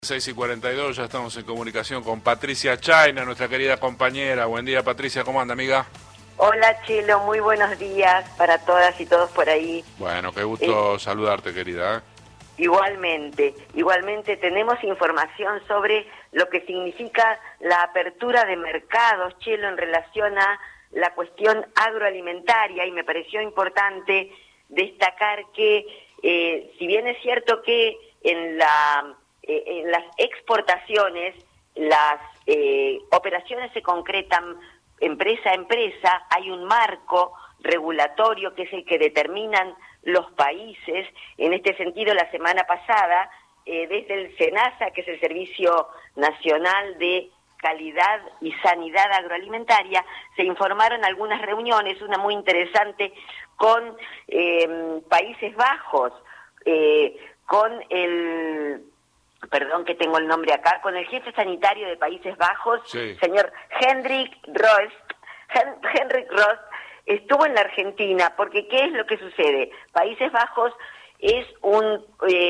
6:42, ya estamos en comunicación con Patricia Chayna, nuestra querida compañera. Buen día, Patricia, ¿cómo anda, amiga? Hola, Chelo, muy buenos días para todas y todos por ahí. Bueno, qué gusto saludarte, querida. Igualmente tenemos información sobre lo que significa la apertura de mercados, Chelo, en relación a la cuestión agroalimentaria, y me pareció importante destacar que, si bien es cierto que en las exportaciones, las operaciones se concretan empresa a empresa, hay un marco regulatorio que es el que determinan los países. En este sentido, la semana pasada, desde el SENASA, que es el Servicio Nacional de Calidad y Sanidad Agroalimentaria, se informaron algunas reuniones, una muy interesante con Países Bajos, con el... Perdón que tengo el nombre acá, con el jefe sanitario de Países Bajos, sí, señor Henrik Rost. Henrik Rost estuvo en la Argentina, porque ¿qué es lo que sucede? Países Bajos es un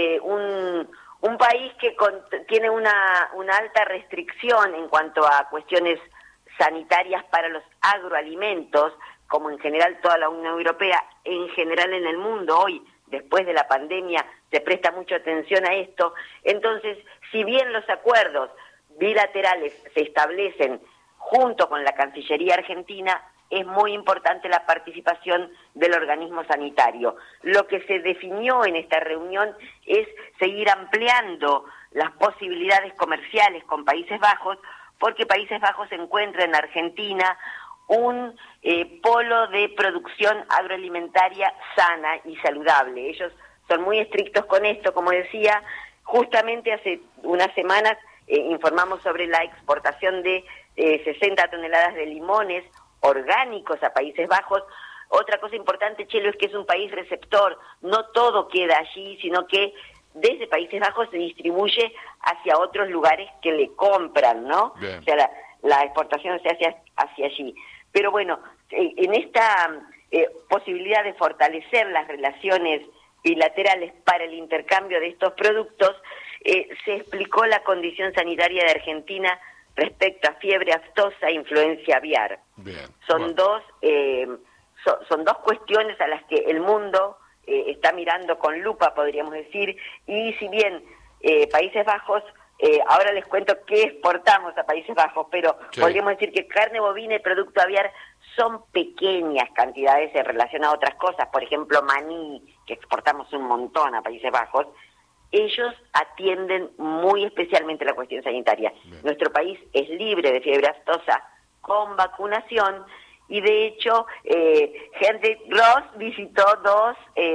país que tiene una alta restricción en cuanto a cuestiones sanitarias para los agroalimentos, como en general toda la Unión Europea, en general en el mundo hoy, después de la pandemia, se presta mucha atención a esto. Entonces, si bien los acuerdos bilaterales se establecen junto con la Cancillería Argentina, es muy importante la participación del organismo sanitario. Lo que se definió en esta reunión es seguir ampliando las posibilidades comerciales con Países Bajos, porque Países Bajos encuentra en Argentina un polo de producción agroalimentaria sana y saludable. Ellos son muy estrictos con esto, como decía. Justamente hace unas semanas informamos sobre la exportación de 60 toneladas de limones orgánicos a Países Bajos. Otra cosa importante, Chelo, es que es un país receptor. No todo queda allí, sino que desde Países Bajos se distribuye hacia otros lugares que le compran, ¿no? Bien. O sea, la exportación se hace hacia allí. Pero bueno, en esta posibilidad de fortalecer las relaciones bilaterales para el intercambio de estos productos, se explicó la condición sanitaria de Argentina respecto a fiebre aftosa e influencia aviar. Bien. Son dos cuestiones a las que el mundo está mirando con lupa, podríamos decir, y si bien Países Bajos, ahora les cuento qué exportamos a Países Bajos, pero sí, podríamos decir que carne bovina y producto aviar son pequeñas cantidades en relación a otras cosas. Por ejemplo, maní, que exportamos un montón a Países Bajos. Ellos atienden muy especialmente la cuestión sanitaria. Bien. Nuestro país es libre de fiebre aftosa con vacunación, y de hecho Henrik Ross visitó dos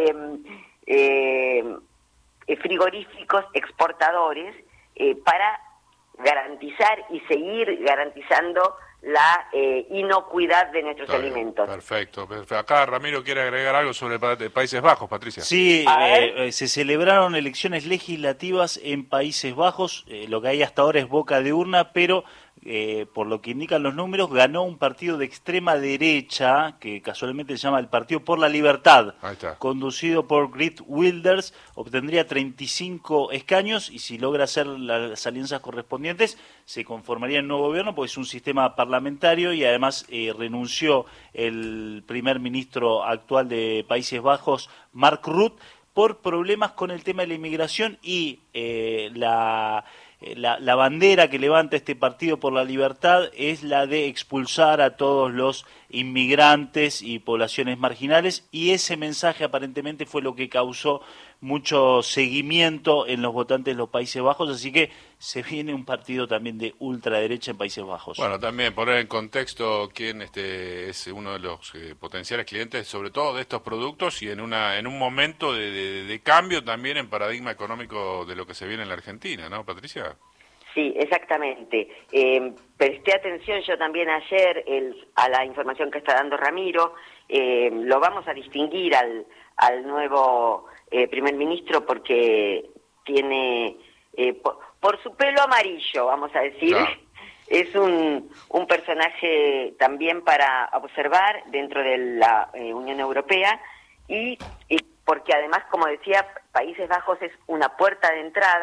frigoríficos exportadores para garantizar y seguir garantizando la inocuidad de nuestros alimentos. Perfecto. Acá Ramiro quiere agregar algo sobre Países Bajos, Patricia. Sí, se celebraron elecciones legislativas en Países Bajos. Lo que hay hasta ahora es boca de urna, pero por lo que indican los números, ganó un partido de extrema derecha, que casualmente se llama el Partido por la Libertad, conducido por Geert Wilders. Obtendría 35 escaños, y si logra hacer las alianzas correspondientes, se conformaría un nuevo gobierno, porque es un sistema parlamentario, y además renunció el primer ministro actual de Países Bajos, Mark Rutte, por problemas con el tema de la inmigración, y la bandera que levanta este Partido por la Libertad es la de expulsar a todos los inmigrantes y poblaciones marginales, y ese mensaje aparentemente fue lo que causó mucho seguimiento en los votantes de los Países Bajos, así que se viene un partido también de ultraderecha en Países Bajos. Bueno, también poner en contexto quién es uno de los potenciales clientes, sobre todo de estos productos, y en un momento de cambio también en paradigma económico de lo que se viene en la Argentina, ¿no, Patricia? Sí, exactamente. Presté atención yo también ayer a la información que está dando Ramiro. Lo vamos a distinguir al nuevo primer ministro, porque tiene, por su pelo amarillo, vamos a decir, claro, es un personaje también para observar dentro de la Unión Europea, y porque además, como decía, Países Bajos es una puerta de entrada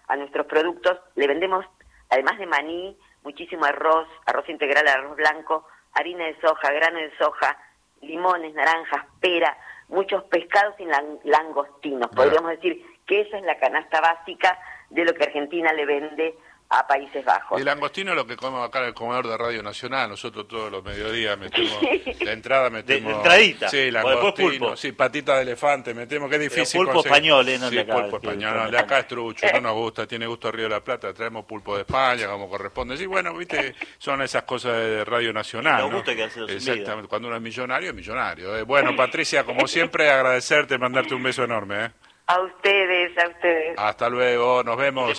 a nuestros productos. Le vendemos, además de maní, muchísimo arroz integral, arroz blanco, harina de soja, grano de soja, limones, naranjas, pera, muchos pescados y langostinos. Podríamos decir que esa es la canasta básica de lo que Argentina le vende a Países Bajos. El langostino es lo que comemos acá en el comedor de Radio Nacional. Nosotros todos los mediodías metemos, de entrada metemos... De entradita. Sí, langostino, sí, patita de elefante metemos, que es difícil pulpo conseguir. español, ¿no? Sí, pulpo español, no, de acá es trucho, no nos gusta, tiene gusto a Río de la Plata, traemos pulpo de España como corresponde. Sí, bueno, viste, son esas cosas de Radio Nacional, Nos ¿no? gusta que exactamente, cuando uno es millonario, es millonario. Bueno, Patricia, como siempre, agradecerte, mandarte un beso enorme. A ustedes. Hasta luego, nos vemos.